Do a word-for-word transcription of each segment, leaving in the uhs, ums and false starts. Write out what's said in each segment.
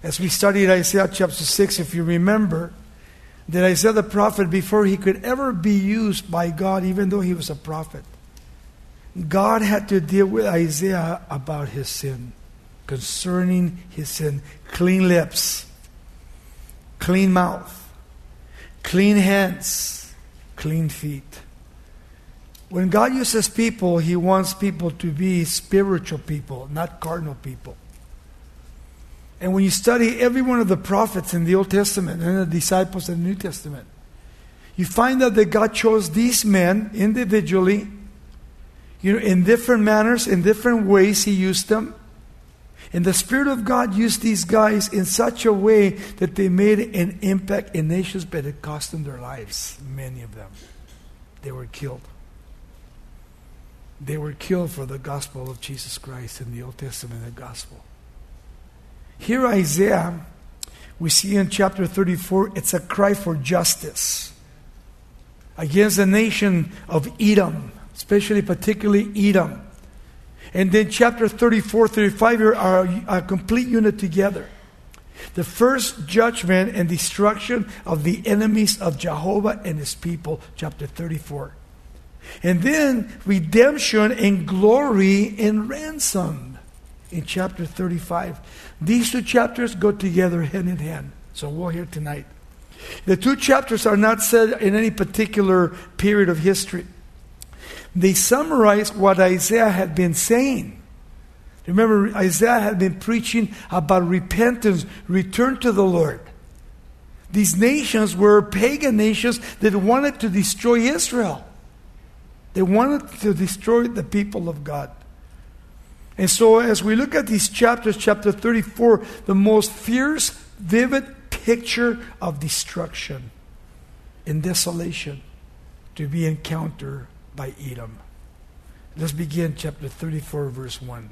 As we studied Isaiah chapter six, if you remember, that Isaiah the prophet, before he could ever be used by God, even though he was a prophet, God had to deal with Isaiah about his sin, concerning his sin. Clean lips, clean mouth, clean hands, clean feet. When God uses people, He wants people to be spiritual people, not carnal people. And when you study every one of the prophets in the Old Testament and the disciples in the New Testament, you find out that God chose these men individually, you know, in different manners, in different ways He used them. And the Spirit of God used these guys in such a way that they made an impact in nations, but it cost them their lives, many of them. They were killed. They were killed for the gospel of Jesus Christ in the Old Testament, the gospel. Here Isaiah, we see in chapter thirty-four, it's a cry for justice against the nation of Edom, especially particularly Edom. And then chapter thirty-four, thirty-five are a complete unit together. The first judgment and destruction of the enemies of Jehovah and His people, chapter thirty-four. And then redemption and glory and ransom in chapter thirty-five. These two chapters go together hand in hand. So we'll hear tonight. The two chapters are not set in any particular period of history. They summarize what Isaiah had been saying. Remember, Isaiah had been preaching about repentance, return to the Lord. These nations were pagan nations that wanted to destroy Israel. They wanted to destroy the people of God. And so as we look at these chapters, chapter thirty-four, the most fierce, vivid picture of destruction and desolation to be encountered by Edom. Let's begin chapter thirty-four, verse one.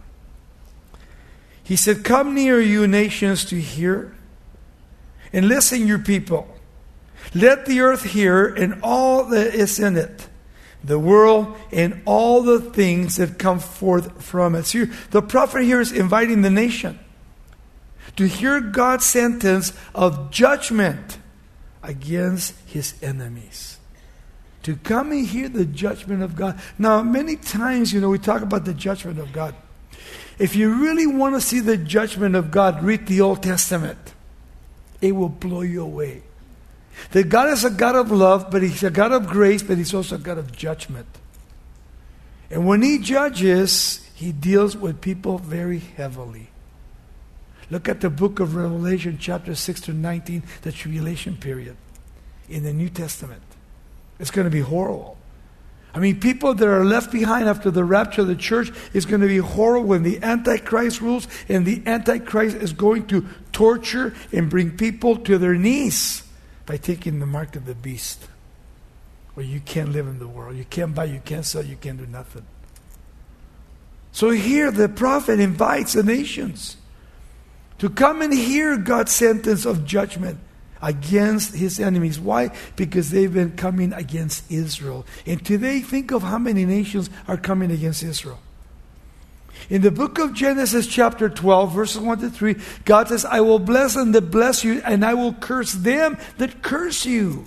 He said, "Come near, you nations, to hear, and listen, you people. Let the earth hear, and all that is in it, the world and all the things that come forth from it." So the prophet here is inviting the nation to hear God's sentence of judgment against His enemies. To come and hear the judgment of God. Now, many times, you know, we talk about the judgment of God. If you really want to see the judgment of God, read the Old Testament. It will blow you away. That God is a God of love, but He's a God of grace, but He's also a God of judgment. And when He judges, He deals with people very heavily. Look at the book of Revelation, chapter six to nineteen, the tribulation period in the New Testament. It's going to be horrible. I mean, people that are left behind after the rapture of the church is going to be horrible when the Antichrist rules, and the Antichrist is going to torture and bring people to their knees by taking the mark of the beast. Where you can't live in the world. You can't buy, you can't sell, you can't do nothing. So here the prophet invites the nations to come and hear God's sentence of judgment against His enemies. Why? Because they've been coming against Israel. And today, think of how many nations are coming against Israel. In the book of Genesis chapter twelve, verses one to three, God says, "I will bless them that bless you, and I will curse them that curse you."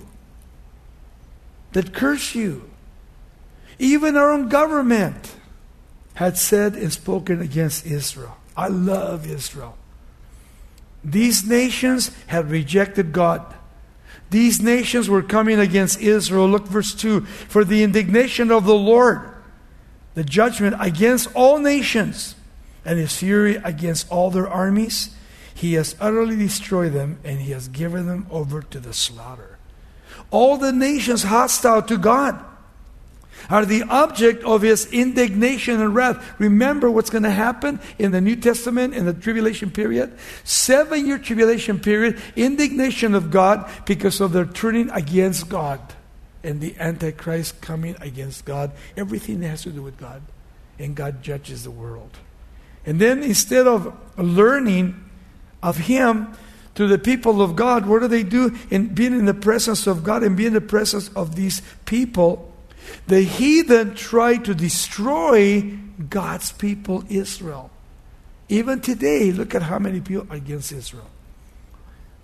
That curse you. Even our own government had said and spoken against Israel. I love Israel. These nations had rejected God. These nations were coming against Israel. Look verse two. "For the indignation of the Lord, the judgment against all nations, and His fury against all their armies, He has utterly destroyed them, and He has given them over to the slaughter." All the nations hostile to God are the object of His indignation and wrath. Remember what's going to happen in the New Testament in the tribulation period? Seven-year tribulation period, indignation of God because of their turning against God. And the Antichrist coming against God. Everything that has to do with God. And God judges the world. And then instead of learning of Him to the people of God, what do they do? In being in the presence of God and being in the presence of these people, the heathen try to destroy God's people, Israel. Even today, look at how many people are against Israel.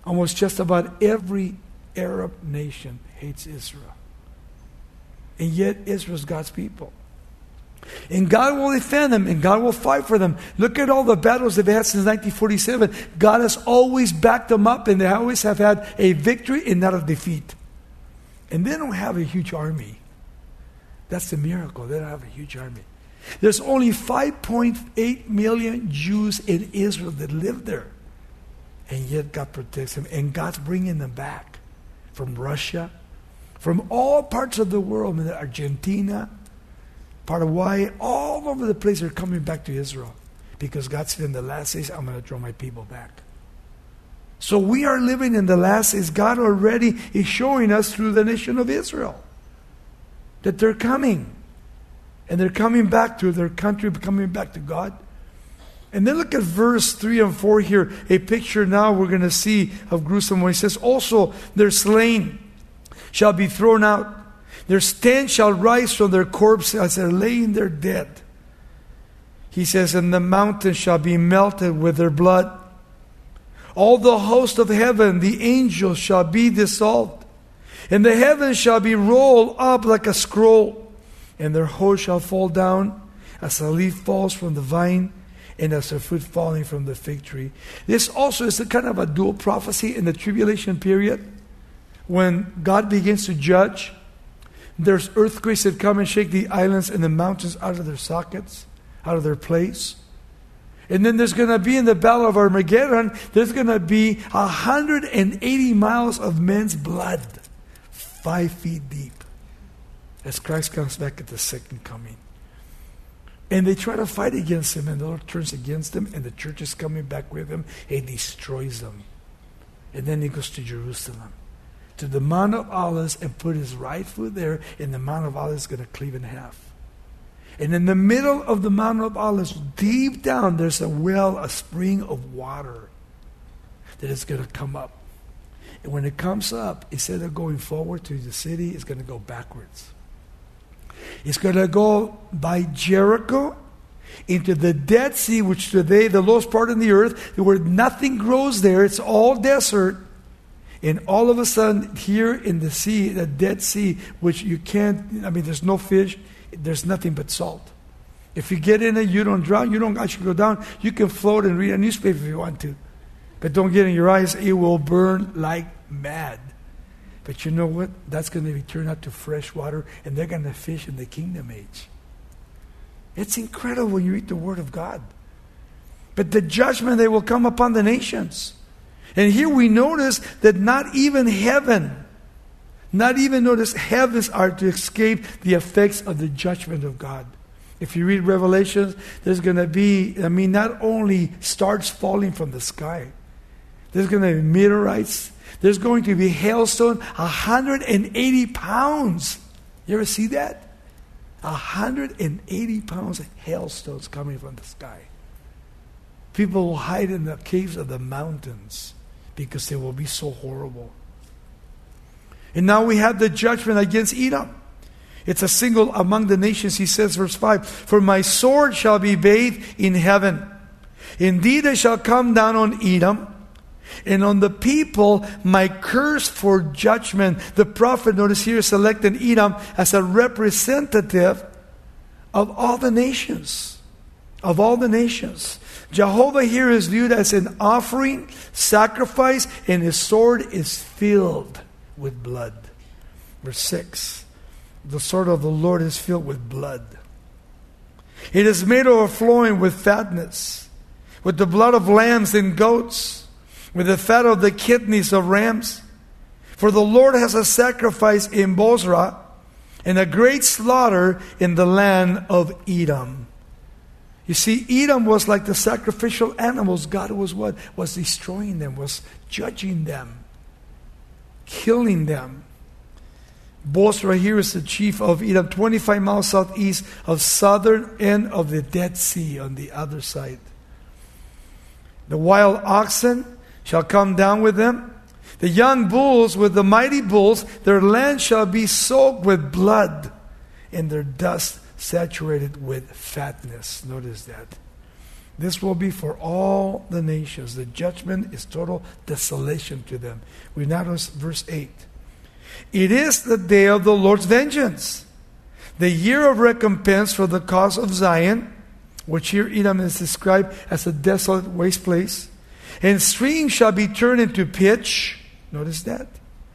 Almost just about every Arab nation hates Israel. And yet Israel's God's people. And God will defend them, and God will fight for them. Look at all the battles they've had since nineteen forty-seven. God has always backed them up, and they always have had a victory and not a defeat. And they don't have a huge army. That's the miracle. They don't have a huge army. There's only five point eight million Jews in Israel that live there. And yet God protects them. And God's bringing them back from Russia, from all parts of the world, Argentina, Paraguay, all over the place. They're coming back to Israel. Because God said in the last days, I'm going to draw my people back. So we are living in the last days. God already is showing us through the nation of Israel that they're coming. And they're coming back to their country, coming back to God. And then look at verse three and four here. A picture now we're going to see of gruesome when he says, also their slain shall be thrown out. Their stench shall rise from their corpses as they're laying there dead. He says, and the mountains shall be melted with their blood. All the host of heaven, the angels, shall be dissolved. And the heavens shall be rolled up like a scroll. And their host shall fall down as a leaf falls from the vine, and as a fruit falling from the fig tree. This also is a kind of a dual prophecy in the tribulation period. When God begins to judge, there's earthquakes that come and shake the islands and the mountains out of their sockets, out of their place. And then there's going to be in the Battle of Armageddon, there's going to be one hundred eighty miles of men's blood, five feet deep, as Christ comes back at the second coming. And they try to fight against him, and the Lord turns against them, and the church is coming back with him, and destroys them. And then he goes to Jerusalem, to the Mount of Olives, and put his right foot there, and the Mount of Olives is going to cleave in half. And in the middle of the Mount of Olives, deep down, there's a well, a spring of water that is going to come up. And when it comes up, instead of going forward to the city, it's going to go backwards. It's going to go by Jericho into the Dead Sea, which today, the lowest part of the earth, where nothing grows there. It's all desert. And all of a sudden, here in the sea, the Dead Sea, which you can't, I mean, there's no fish, there's nothing but salt. If you get in it, you don't drown, you don't actually go down. You can float and read a newspaper if you want to. But don't get in your eyes, it will burn like mad. But you know what? That's going to be turned out to fresh water, and they're going to fish in the kingdom age. It's incredible when you read the Word of God. But the judgment, they will come upon the nations. And here we notice that not even heaven, not even notice heavens are to escape the effects of the judgment of God. If you read Revelation, there's going to be, I mean, not only stars falling from the sky, there's going to be meteorites. There's going to be hailstone, one hundred eighty pounds. You ever see that? one hundred eighty pounds of hailstones coming from the sky. People will hide in the caves of the mountains because they will be so horrible. And now we have the judgment against Edom. It's a single among the nations, he says, verse five. For my sword shall be bathed in heaven. Indeed, I shall come down on Edom, and on the people my curse for judgment. The prophet, notice here, selected Edom as a representative of all the nations. Of all the nations. Jehovah here is viewed as an offering, sacrifice, and his sword is filled with blood. Verse six. The sword of the Lord is filled with blood. It is made overflowing with fatness, with the blood of lambs and goats, with the fat of the kidneys of rams. For the Lord has a sacrifice in Bozrah, and a great slaughter in the land of Edom. You see, Edom was like the sacrificial animals. God was what? Was destroying them, was judging them, killing them. Bozrah here is the chief of Edom, twenty-five miles southeast of southern end of the Dead Sea on the other side. The wild oxen shall come down with them. The young bulls with the mighty bulls, their land shall be soaked with blood, and their dust saturated with fatness. Notice that. This will be for all the nations. The judgment is total desolation to them. We now notice verse eight. It is the day of the Lord's vengeance, the year of recompense for the cause of Zion, which here Edom is described as a desolate waste place. And streams shall be turned into pitch. Notice that.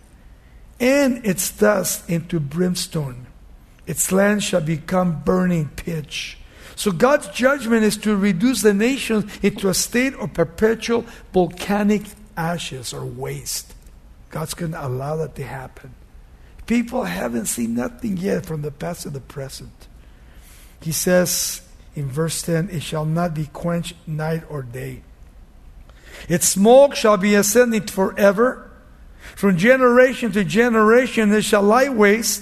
And its dust into brimstone. Its land shall become burning pitch. So God's judgment is to reduce the nations into a state of perpetual volcanic ashes or waste. God's going to allow that to happen. People haven't seen nothing yet from the past to the present. He says in verse ten, it shall not be quenched night or day. Its smoke shall be ascending forever. From generation to generation it shall lie waste.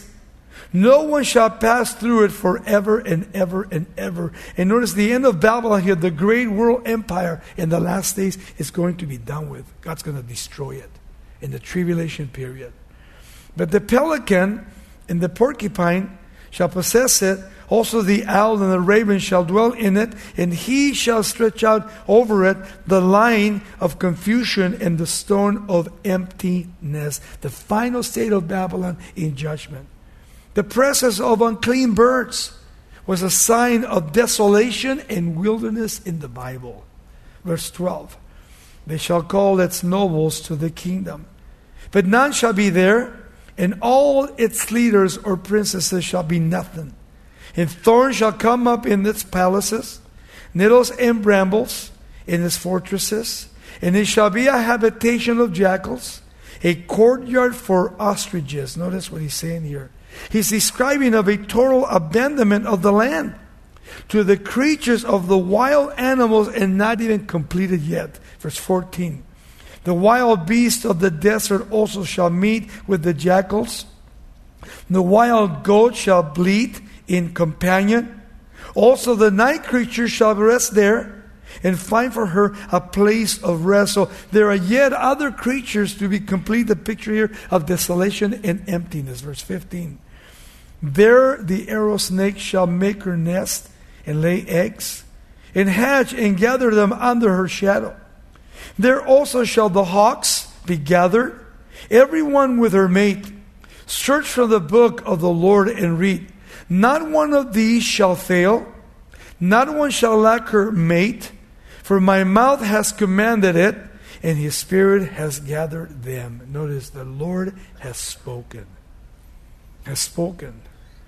No one shall pass through it forever and ever and ever. And notice the end of Babylon here, the great world empire in the last days is going to be done with. God's going to destroy it in the tribulation period. But the pelican and the porcupine shall possess it. Also the owl and the raven shall dwell in it. And he shall stretch out over it the line of confusion and the stone of emptiness. The final state of Babylon in judgment. The presence of unclean birds was a sign of desolation and wilderness in the Bible. Verse twelve. They shall call its nobles to the kingdom, but none shall be there, and all its leaders or princesses shall be nothing. And thorns shall come up in its palaces, nettles and brambles in its fortresses, and it shall be a habitation of jackals, a courtyard for ostriches. Notice what he's saying here. He's describing of a total abandonment of the land to the creatures of the wild animals, and not even completed yet. Verse fourteen. The wild beasts of the desert also shall meet with the jackals. The wild goat shall bleat in companion. Also the night creature shall rest there, and find for her a place of rest. So there are yet other creatures to be complete the picture here of desolation and emptiness. Verse fifteen. There the arrow snake shall make her nest and lay eggs, and hatch and gather them under her shadow. There also shall the hawks be gathered, every one with her mate. Search from the book of the Lord and read. Not one of these shall fail, not one shall lack her mate, for my mouth has commanded it, and his spirit has gathered them. Notice, the Lord has spoken. Has spoken.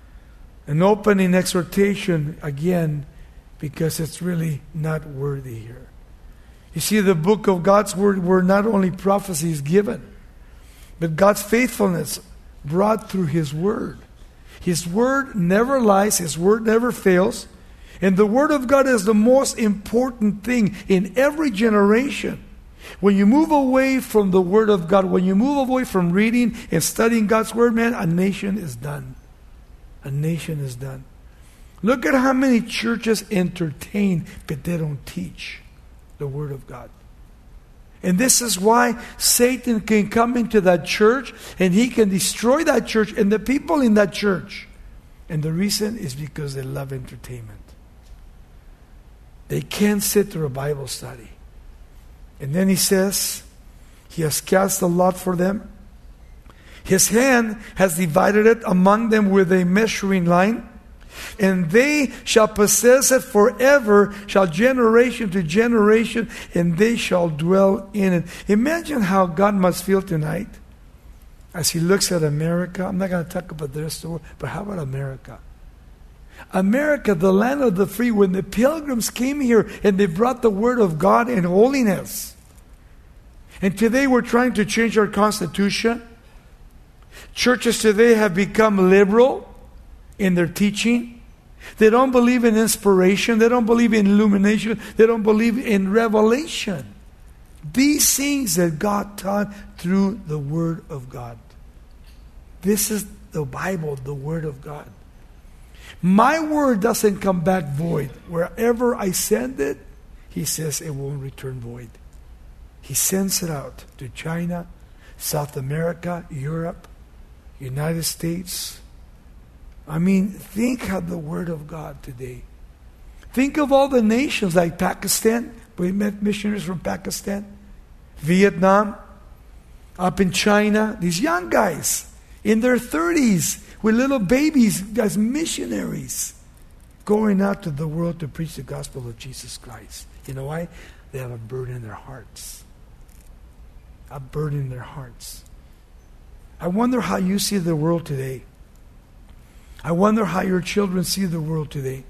An opening exhortation again, because it's really not worthy here. You see, the book of God's word, where not only prophecy is given, but God's faithfulness brought through his word. His word never lies. His word never fails. And the word of God is the most important thing in every generation. When you move away from the word of God, when you move away from reading and studying God's word, man, a nation is done. A nation is done. Look at how many churches entertain, but they don't teach the word of God. And this is why Satan can come into that church and he can destroy that church and the people in that church. And the reason is because they love entertainment. They can't sit through a Bible study. And then he says, he has cast a lot for them. His hand has divided it among them with a measuring line. And they shall possess it forever, shall generation to generation, and they shall dwell in it. Imagine how God must feel tonight as he looks at America. I'm not going to talk about their story, but how about America? America, the land of the free, when the pilgrims came here and they brought the word of God in holiness. And today we're trying to change our constitution. Churches today have become liberal in their teaching. They don't believe in inspiration. They don't believe in illumination. They don't believe in revelation. These things that God taught through the Word of God. This is the Bible, the Word of God. My word doesn't come back void. Wherever I send it, he says it won't return void. He sends it out to China, South America, Europe, United States. I mean, think of the Word of God today. Think of all the nations like Pakistan. We met missionaries from Pakistan, Vietnam, up in China. These young guys in their thirties with little babies as missionaries going out to the world to preach the gospel of Jesus Christ. You know why? They have a burden in their hearts. A burden in their hearts. I wonder how you see the world today. I wonder how your children see the world today.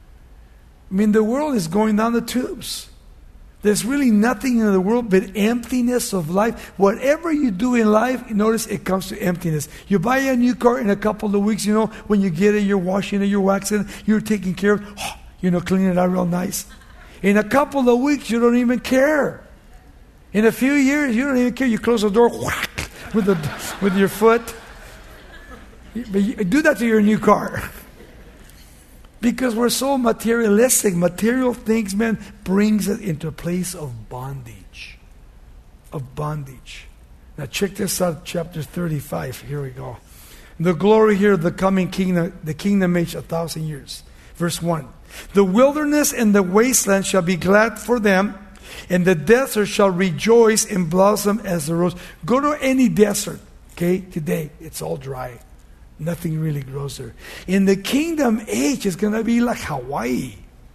I mean, the world is going down the tubes. There's really nothing in the world but emptiness of life. Whatever you do in life, you notice it comes to emptiness. You buy a new car in a couple of weeks, you know, when you get it, you're washing it, you're waxing it, you're taking care of it, you know, cleaning it out real nice. In a couple of weeks, you don't even care. In a few years, you don't even care. You close the door, whack, with, the, with your foot. But you, do that to your new car. Because we're so materialistic. Material things, man, brings it into a place of bondage. Of bondage. Now check this out, chapter thirty-five. Here we go. The glory here of the coming kingdom, the kingdom age, a thousand years. Verse one. The wilderness and the wasteland shall be glad for them, and the desert shall rejoice and blossom as the rose. Go to any desert, okay, today. It's all dry. Nothing really grows there. In the kingdom age, it's going to be like Hawaii.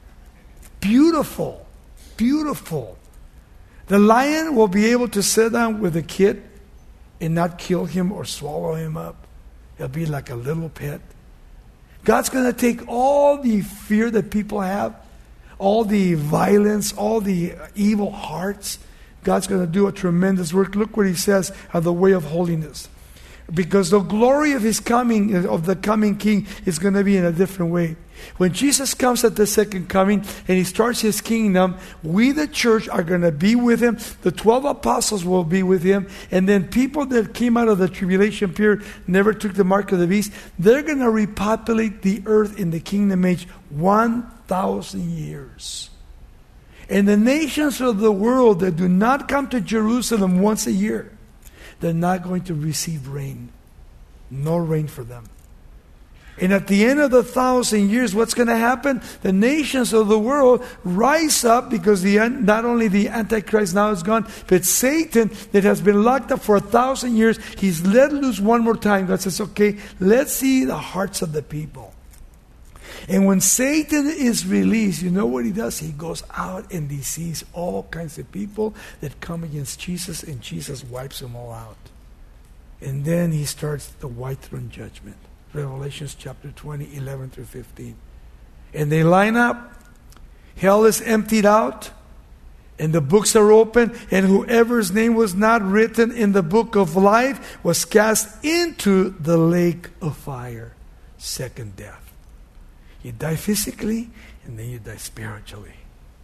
Beautiful. Beautiful. The lion will be able to sit down with a kid and not kill him or swallow him up. It'll be like a little pet. God's going to take all the fear that people have, all the violence, all the evil hearts. God's going to do a tremendous work. Look what he says of the way of holiness. Because the glory of his coming, of the coming king, is going to be in a different way. When Jesus comes at the second coming and he starts his kingdom, we the church are going to be with him. The twelve apostles will be with him. And then people that came out of the tribulation period, never took the mark of the beast, they're going to repopulate the earth in the kingdom age one thousand years. And the nations of the world that do not come to Jerusalem once a year, they're not going to receive rain. No rain for them. And at the end of the thousand years, what's going to happen? The nations of the world rise up because the not only the Antichrist now is gone, but Satan that has been locked up for a thousand years, he's let loose one more time. God says, okay, let's see the hearts of the people. And when Satan is released, you know what he does? He goes out and he sees all kinds of people that come against Jesus, and Jesus wipes them all out. And then he starts the white throne judgment. Revelations chapter twenty, eleven through fifteen. And they line up. Hell is emptied out. And the books are open. And whoever's name was not written in the book of life was cast into the lake of fire. Second death. You die physically, and then you die spiritually.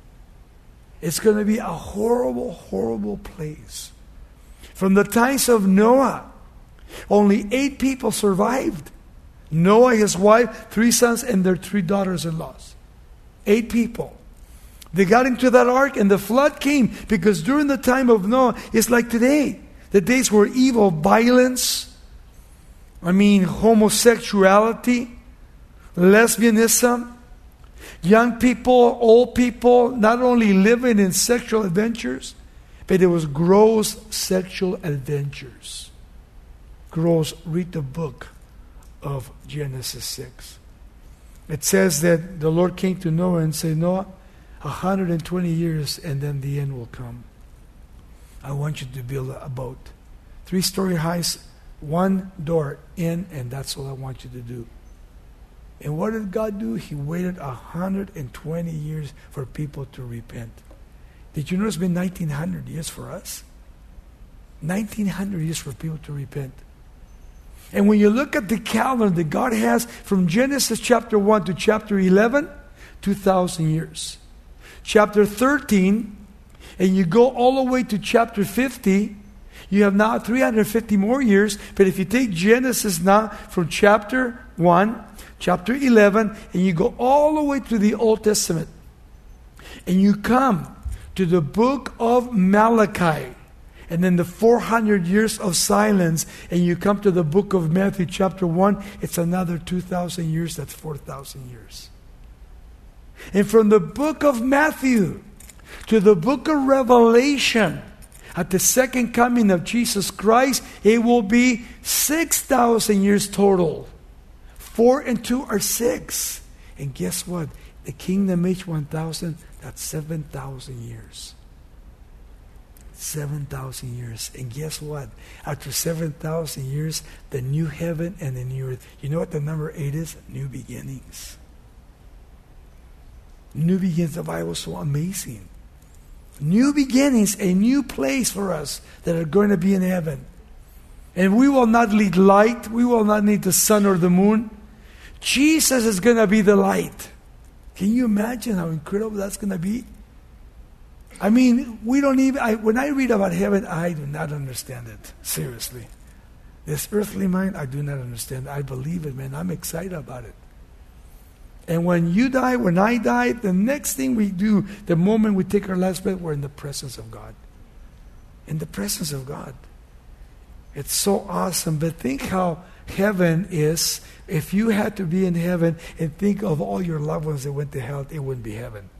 It's going to be a horrible, horrible place. From the times of Noah, only eight people survived. Noah, his wife, three sons, and their three daughters-in-laws. Eight people. They got into that ark, and the flood came because during the time of Noah, it's like today. The days were evil, violence, I mean homosexuality, lesbianism, young people, old people, not only living in sexual adventures, but it was gross sexual adventures. Gross. Read the book of Genesis six. It says that the Lord came to Noah and said, Noah, one hundred twenty years and then the end will come. I want you to build a boat. Three-story house, one door in, and that's all I want you to do. And what did God do? He waited one hundred twenty years for people to repent. Did you know it's been nineteen hundred years for us? nineteen hundred years for people to repent. And when you look at the calendar that God has from Genesis chapter one to chapter eleven, two thousand years. Chapter thirteen, and you go all the way to chapter fifty, you have now three hundred fifty more years. But if you take Genesis now from chapter one, chapter eleven, and you go all the way to the Old Testament, and you come to the book of Malachi, and then the four hundred years of silence, and you come to the book of Matthew chapter one, it's another two thousand years, that's four thousand years. And from the book of Matthew to the book of Revelation, at the second coming of Jesus Christ, it will be six thousand years total. Four and two are six. And guess what? The kingdom age one thousand, that's seven thousand years. seven thousand years. And guess what? After seven thousand years, the new heaven and the new earth. You know what the number eight is? New beginnings. New beginnings. The Bible is so amazing. New beginnings, a new place for us that are going to be in heaven. And we will not need light. We will not need the sun or the moon. Jesus is going to be the light. Can you imagine how incredible that's going to be? I mean, we don't even, I, when I read about heaven, I do not understand it. Seriously. This earthly mind, I do not understand. I believe it, man. I'm excited about it. And when you die, when I die, the next thing we do, the moment we take our last breath, we're in the presence of God. In the presence of God. It's so awesome. But think how heaven is. If you had to be in heaven and think of all your loved ones that went to hell, it wouldn't be heaven.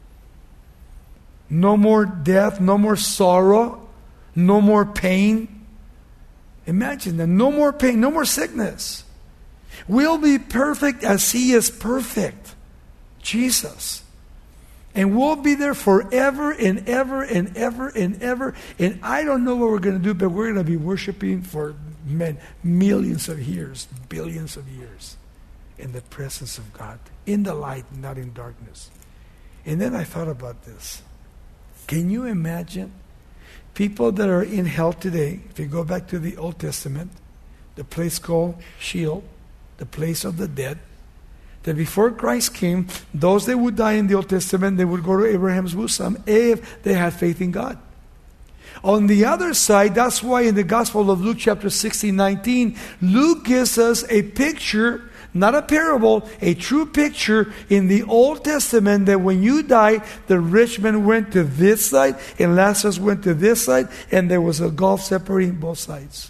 No more death, no more sorrow, no more pain. Imagine that. No more pain, no more sickness. We'll be perfect as He is perfect. Jesus. And we'll be there forever and ever and ever and ever. And I don't know what we're going to do, but we're going to be worshiping for men, millions of years, billions of years in the presence of God. In the light, not in darkness. And then I thought about this. Can you imagine people that are in hell today? If you go back to the Old Testament, the place called Sheol, the place of the dead, that before Christ came, those that would die in the Old Testament, they would go to Abraham's bosom if they had faith in God. On the other side, that's why in the Gospel of Luke chapter sixteen, nineteen, Luke gives us a picture, not a parable, a true picture in the Old Testament that when you die, the rich man went to this side and Lazarus went to this side, and there was a gulf separating both sides.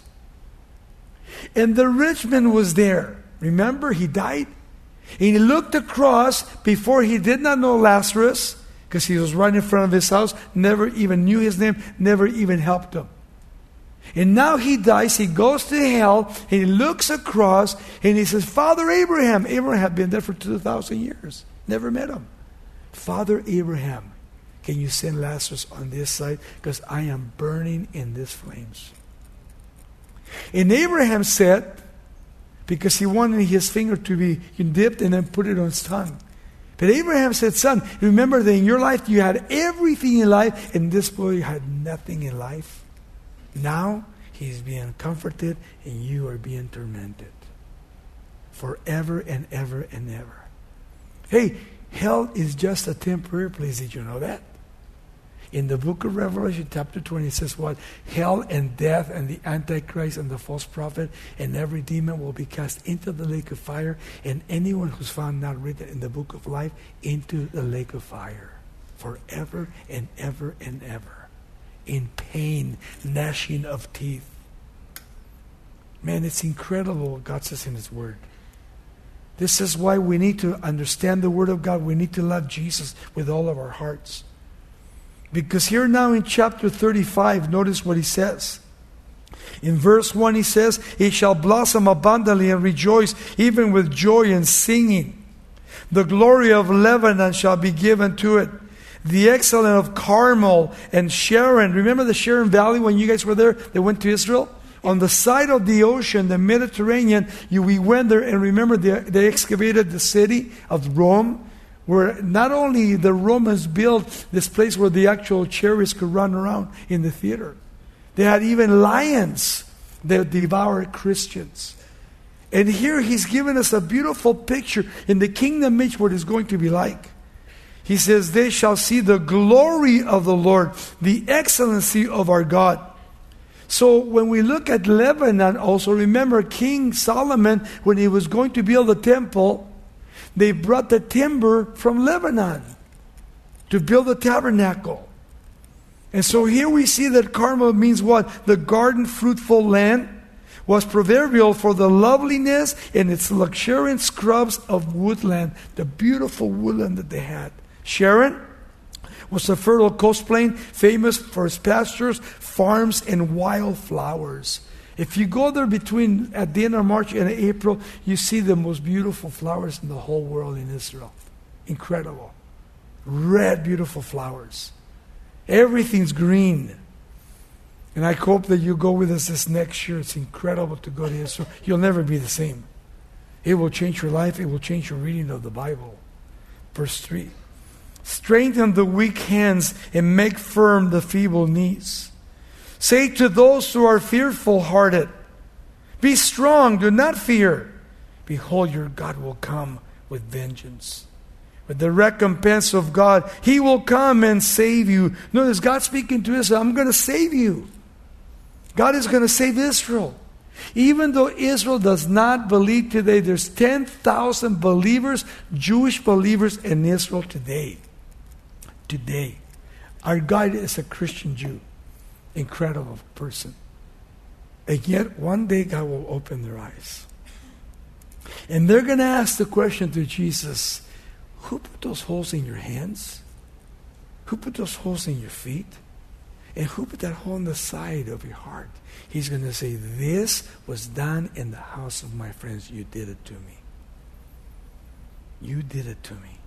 And the rich man was there. Remember, he died. And he looked across before. He did not know Lazarus because he was right in front of his house, never even knew his name, never even helped him. And now he dies, he goes to hell, and he looks across, and he says, Father Abraham. Abraham had been there for two thousand years. Never met him. Father Abraham, can you send Lazarus on this side? Because I am burning in these flames. And Abraham said, because he wanted his finger to be dipped and then put it on his tongue. But Abraham said, son, remember that in your life you had everything in life, and this boy had nothing in life. Now he's being comforted and you are being tormented. Forever and ever and ever. Hey, hell is just a temporary place. Did you know that? In the book of Revelation, chapter twenty, it says what? Hell and death and the Antichrist and the false prophet and every demon will be cast into the lake of fire, and anyone who's found not written in the book of life into the lake of fire. Forever and ever and ever. In pain, gnashing of teeth. Man, it's incredible what God says in His Word. This is why we need to understand the Word of God. We need to love Jesus with all of our hearts. Because here now in chapter thirty-five, notice what he says. In verse one he says, it shall blossom abundantly and rejoice, even with joy and singing. The glory of Lebanon shall be given to it. The excellence of Carmel and Sharon. Remember the Sharon Valley when you guys were there? They went to Israel? On the side of the ocean, the Mediterranean, you, we went there, and remember they, they excavated the city of Rome, where not only the Romans built this place where the actual chariots could run around in the theater. They had even lions that devoured Christians. And here he's given us a beautiful picture in the kingdom age what it's going to be like. He says, they shall see the glory of the Lord, the excellency of our God. So when we look at Lebanon, also remember King Solomon, when he was going to build the temple, they brought the timber from Lebanon to build the tabernacle. And so here we see that Carmel means what? The garden, fruitful land. was proverbial for the loveliness and its luxuriant scrubs of woodland, the beautiful woodland that they had. Sharon was a fertile coast plain, famous for its pastures, farms, and wildflowers. If you go there between at the end of March and April, you see the most beautiful flowers in the whole world in Israel. Incredible. Red, beautiful flowers. Everything's green. And I hope that you go with us this next year. It's incredible to go to Israel. You'll never be the same. It will change your life. It will change your reading of the Bible. Verse three. Strengthen the weak hands and make firm the feeble knees. Say to those who are fearful-hearted, be strong, do not fear. Behold, your God will come with vengeance. With the recompense of God, He will come and save you. Notice God speaking to Israel, I'm going to save you. God is going to save Israel. Even though Israel does not believe today, there's ten thousand believers, Jewish believers in Israel today. Today. Our God is a Christian Jew. Incredible person. And yet, one day God will open their eyes. And they're going to ask the question to Jesus, who put those holes in your hands? Who put those holes in your feet? And who put that hole in the side of your heart? He's going to say, this was done in the house of my friends. You did it to me. You did it to me.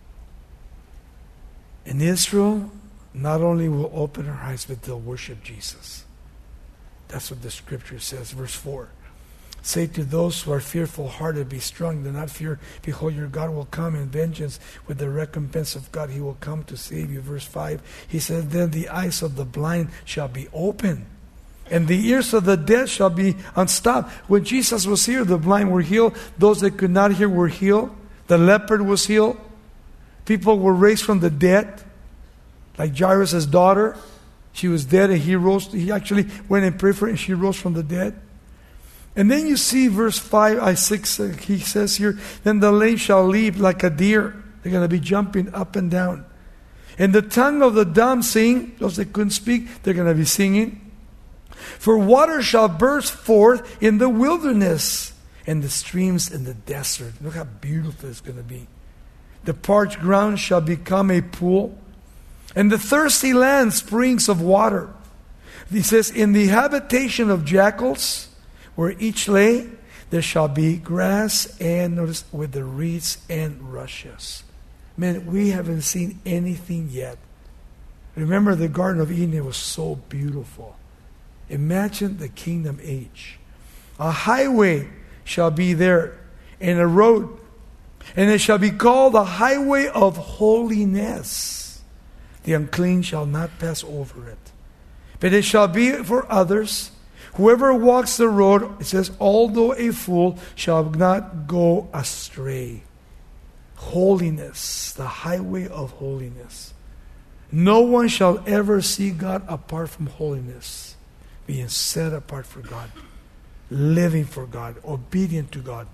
And Israel not only will open her eyes, but they'll worship Jesus. That's what the scripture says. Verse four. Say to those who are fearful-hearted, be strong, do not fear. Behold, your God will come in vengeance. With the recompense of God, He will come to save you. Verse five, He says, then the eyes of the blind shall be opened, and the ears of the deaf shall be unstopped. When Jesus was here, the blind were healed. Those that could not hear were healed. The leopard was healed. People were raised from the dead. Like Jairus' daughter. She was dead and he rose. He actually went and prayed for her and she rose from the dead. And then you see verse five, I six, uh, he says here, then the lame shall leap like a deer. They're going to be jumping up and down. And the tongue of the dumb sing. Those that couldn't speak, they're going to be singing. For water shall burst forth in the wilderness, and the streams in the desert. Look how beautiful it's going to be. The parched ground shall become a pool, and the thirsty land springs of water. He says, in the habitation of jackals, where each lay, there shall be grass, and notice, with the reeds and rushes. Man, we haven't seen anything yet. Remember the Garden of Eden, it was so beautiful. Imagine the kingdom age. A highway shall be there, and a road, and it shall be called the highway of holiness. The unclean shall not pass over it, but it shall be for others. Whoever walks the road, it says, although a fool, shall not go astray. Holiness, the highway of holiness. No one shall ever see God apart from holiness. Being set apart for God. Living for God. Obedient to God.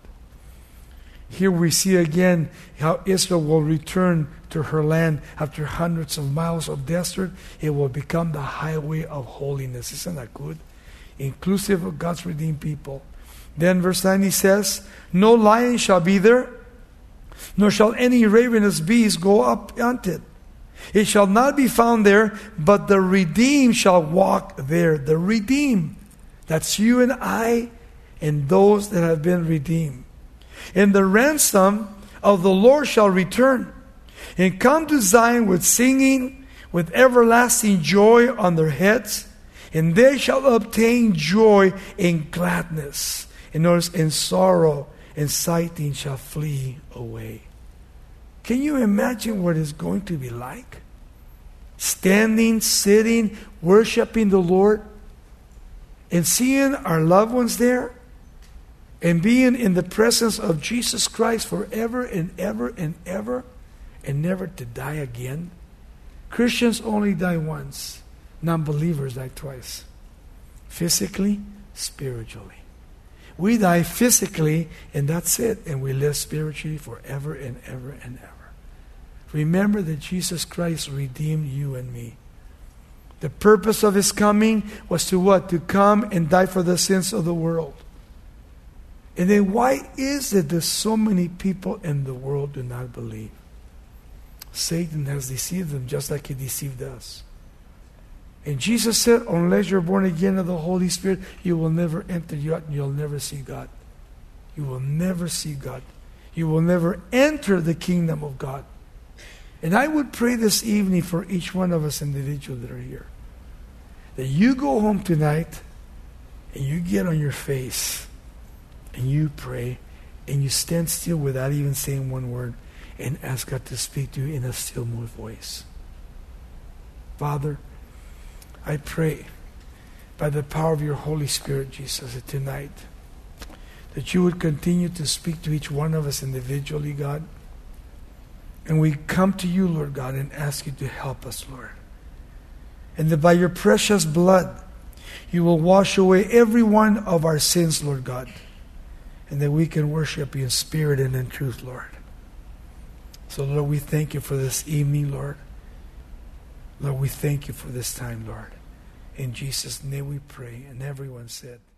Here we see again how Israel will return to her land after hundreds of miles of desert. It will become the highway of holiness. Isn't that good? Inclusive of God's redeemed people. Then verse nine, he says, no lion shall be there, nor shall any ravenous beast go up unto it. It shall not be found there, but the redeemed shall walk there. The redeemed. That's you and I and those that have been redeemed. And the ransom of the Lord shall return, and come to Zion with singing, with everlasting joy on their heads. And they shall obtain joy and gladness. And notice, and sorrow and sighing shall flee away. Can you imagine what it's going to be like? Standing, sitting, worshiping the Lord, and seeing our loved ones there, and being in the presence of Jesus Christ forever and ever and ever, and never to die again. Christians only die once. Non-believers die twice. Physically, spiritually. We die physically, and that's it. And we live spiritually forever and ever and ever. Remember that Jesus Christ redeemed you and me. The purpose of His coming was to what? To come and die for the sins of the world. And then why is it that so many people in the world do not believe? Satan has deceived them just like he deceived us. And Jesus said, unless you're born again of the Holy Spirit, you will never enter, you'll never see God. You will never see God. You will never enter the kingdom of God. And I would pray this evening for each one of us individuals that are here, that you go home tonight and you get on your face and you pray and you stand still without even saying one word and ask God to speak to you in a still small voice. Father, I pray by the power of your Holy Spirit, Jesus, that tonight that you would continue to speak to each one of us individually, God. And we come to you, Lord God, and ask you to help us, Lord. And that by your precious blood, you will wash away every one of our sins, Lord God. And that we can worship you in spirit and in truth, Lord. So, Lord, we thank you for this evening, Lord. Lord, we thank you for this time, Lord. In Jesus' name we pray. And everyone said...